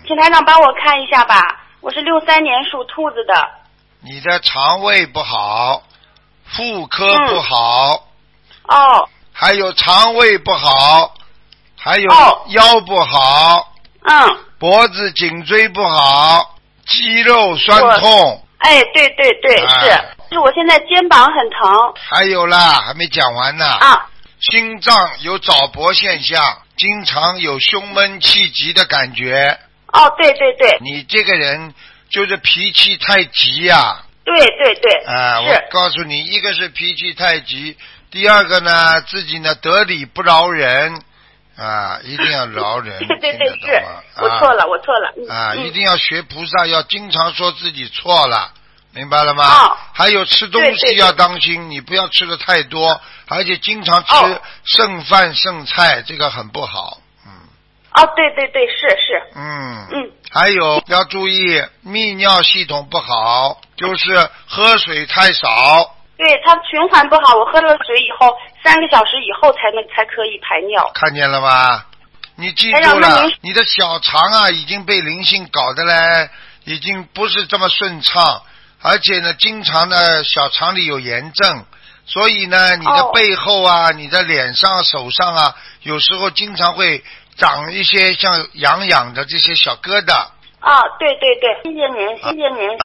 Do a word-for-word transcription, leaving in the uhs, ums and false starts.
请台长帮我看一下吧，我是六三年属兔子的。 你的肠胃不好，妇科不好。 嗯、哦。 还有肠胃不好，还有哦腰不好。 嗯。 脖子颈椎不好，肌肉酸痛。 哎，对对对， 啊、 是，是我现在肩膀很疼。 还有啦，还没讲完呢。 啊。 心脏有早搏现象，经常有胸闷气急的感觉。 哦，对对对。 你这个人就是脾气太急呀、啊。 对对对。 啊，我告诉你，一个是脾气太急，第二个呢，自己呢得理不饶人。啊，一定要饶人。 对对对，是、 啊， 我错了，我错了。 啊、 嗯， 一定要学菩萨，要经常说自己错了，明白了吗？ 哦、 还有吃东西要当心，对对对，你不要吃的太多，而且经常吃剩饭剩菜，这个很不好。嗯。 哦，对对对，是是。 嗯。 嗯。 还有要注意泌尿系统不好，就是喝水太少。 对，它循环不好，我喝了水以后，三个小时以后才能才可以排尿。 看见了吗？你记住了，你的小肠啊已经被灵性搞得嘞，已经不是这么顺畅，而且呢，经常呢小肠里有炎症，所以呢，你的背后啊、哦、你的脸上、手上啊，有时候经常会长一些像痒痒的这些小疙瘩。 啊，对对对，谢谢您，谢谢您。